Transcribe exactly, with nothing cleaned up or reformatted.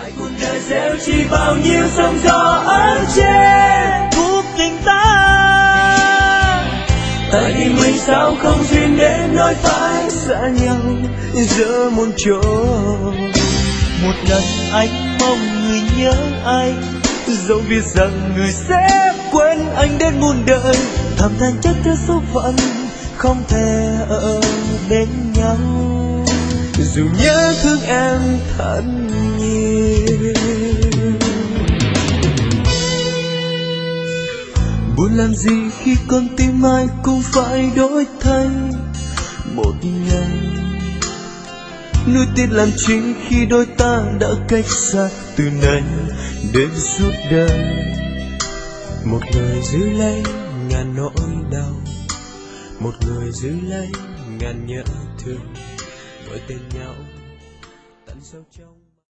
tại cuộc đời gieo chỉ bao nhiêu sóng gió ấm che cuộc tình ta. Tại vì mình sao không duyên đến nỗi phải xa nhau giữa một chỗ. Một lần anh mong người nhớ anh, dẫu biết rằng người sẽ quên anh đến muôn đời. Thầm than chắc theo số phận không thể ở bên nhau, dù nhớ thương em thật nhiều. Buồn làm gì khi con tim ai cũng phải đổi thay một ngày. Nuối tiếc làm chi khi đôi ta đã cách xa từ nay đến suốt đời. Một người giữ lấy ngàn nỗi đau, một người giữ lấy ngàn nhớ thương, gọi tên nhau tận sâu trong